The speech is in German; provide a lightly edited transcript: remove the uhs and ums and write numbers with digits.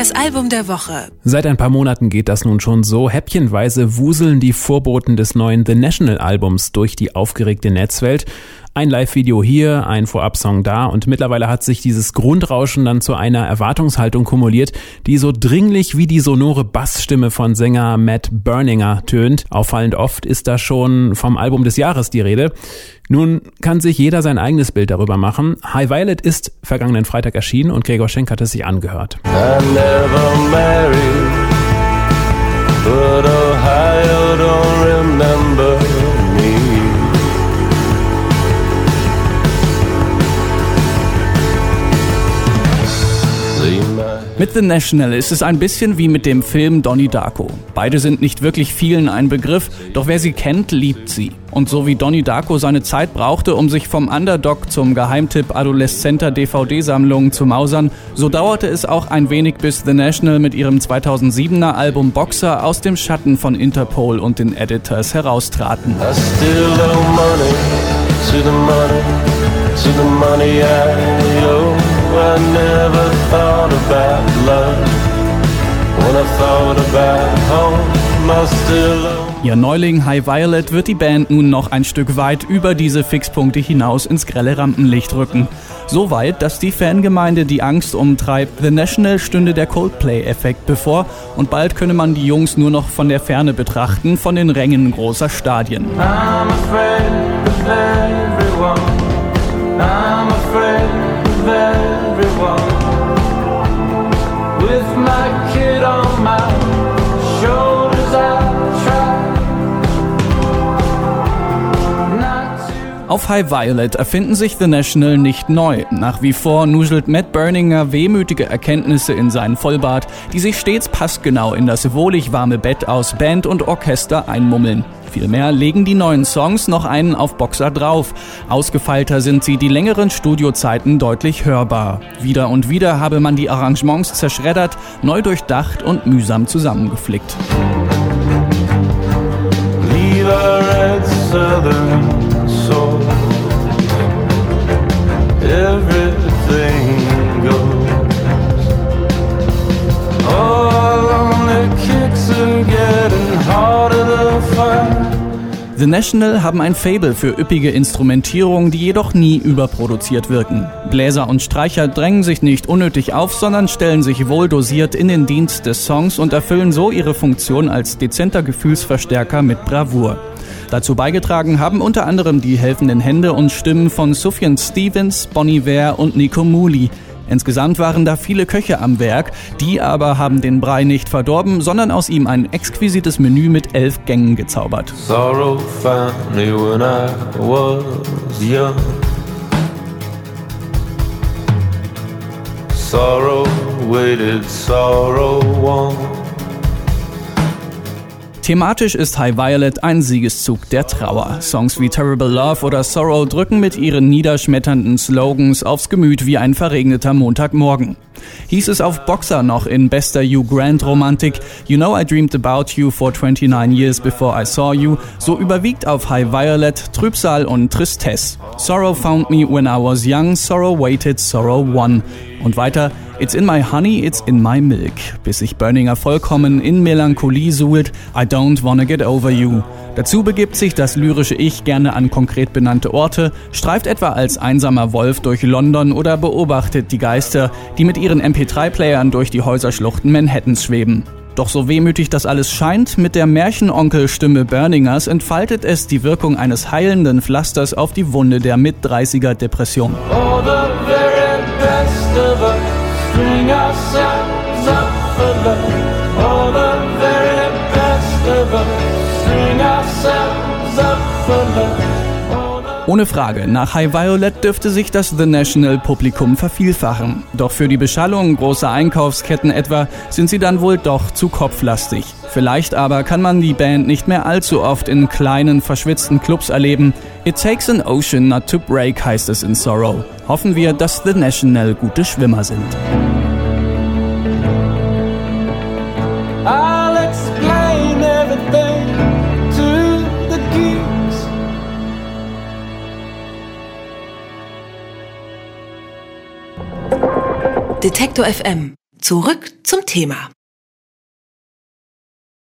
Das Album der Woche. Seit ein paar Monaten geht das nun schon so. Häppchenweise wuseln die Vorboten des neuen The National-Albums durch die aufgeregte Netzwelt. Ein Live-Video hier, ein Vorab-Song da und mittlerweile hat sich dieses Grundrauschen dann zu einer Erwartungshaltung kumuliert, die so dringlich wie die sonore Bassstimme von Sänger Matt Berninger tönt. Auffallend oft ist da schon vom Album des Jahres die Rede. Nun kann sich jeder sein eigenes Bild darüber machen. High Violet ist vergangenen Freitag erschienen und Gregor Schenk hat es sich angehört. I never married, but Ohio don't remember me. Mit The National ist es ein bisschen wie mit dem Film Donnie Darko. Beide sind nicht wirklich vielen ein Begriff, doch wer sie kennt, liebt sie. Und so wie Donnie Darko seine Zeit brauchte, um sich vom Underdog zum Geheimtipp adoleszenter DVD-Sammlungen zu mausern, so dauerte es auch ein wenig, bis The National mit ihrem 2007er Album Boxer aus dem Schatten von Interpol und den Editors heraustraten. I still owe money to the money, to the money I owe. I never thought about love. When I thought about home, I still owe. Ihr Neuling High Violet wird die Band nun noch ein Stück weit über diese Fixpunkte hinaus ins grelle Rampenlicht rücken. So weit, dass die Fangemeinde die Angst umtreibt, The National stünde der Coldplay-Effekt bevor und bald könne man die Jungs nur noch von der Ferne betrachten, von den Rängen großer Stadien. I'm afraid of everyone. I'm afraid of everyone. With my kid on my shoulders I try not to. Auf High Violet erfinden sich The National nicht neu. Nach wie vor nuschelt Matt Berninger wehmütige Erkenntnisse in seinen Vollbart, die sich stets passgenau in das wohlig warme Bett aus Band und Orchester einmummeln. Vielmehr legen die neuen Songs noch einen auf Boxer drauf. Ausgefeilter sind sie, die längeren Studiozeiten deutlich hörbar. Wieder und wieder habe man die Arrangements zerschreddert, neu durchdacht und mühsam zusammengeflickt. Leave a red southern soul. Everything goes. All on the kicks are getting harder to find. The National haben ein Faible für üppige Instrumentierung, die jedoch nie überproduziert wirken. Bläser und Streicher drängen sich nicht unnötig auf, sondern stellen sich wohl dosiert in den Dienst des Songs und erfüllen so ihre Funktion als dezenter Gefühlsverstärker mit Bravour. Dazu beigetragen haben unter anderem die helfenden Hände und Stimmen von Sufjan Stevens, Bon Iver und Nico Muhly. Insgesamt waren da viele Köche am Werk, die aber haben den Brei nicht verdorben, sondern aus ihm ein exquisites Menü mit 11 Gängen gezaubert. Sorrow found me when I was young. Sorrow waited, sorrow won. Thematisch ist High Violet ein Siegeszug der Trauer. Songs wie Terrible Love oder Sorrow drücken mit ihren niederschmetternden Slogans aufs Gemüt wie ein verregneter Montagmorgen. Hieß es auf Boxer noch in bester Hugh Grant Romantik, You know I dreamed about you for 29 years before I saw you, so überwiegt auf High Violet Trübsal und Tristesse. Sorrow found me when I was young, sorrow waited, sorrow won. Und weiter, It's in my honey, it's in my milk, bis sich Berninger vollkommen in Melancholie suhlt, I don't wanna get over you. Dazu begibt sich das lyrische Ich gerne an konkret benannte Orte, streift etwa als einsamer Wolf durch London oder beobachtet die Geister, die mit ihren MP3-Playern durch die Häuserschluchten Manhattans schweben. Doch so wehmütig das alles scheint, mit der Märchenonkelstimme Berningers entfaltet es die Wirkung eines heilenden Pflasters auf die Wunde der Mit-30er-Depression. Oh, the very best of us, string ourselves up for love. Oh, the very best of us, string ourselves up for love. Ohne Frage, nach High Violet dürfte sich das The National-Publikum vervielfachen. Doch für die Beschallung großer Einkaufsketten etwa sind sie dann wohl doch zu kopflastig. Vielleicht aber kann man die Band nicht mehr allzu oft in kleinen, verschwitzten Clubs erleben. It takes an ocean not to break, heißt es in Sorrow. Hoffen wir, dass The National gute Schwimmer sind. I'll explain everything to the geeks. Detektor FM. Zurück zum Thema.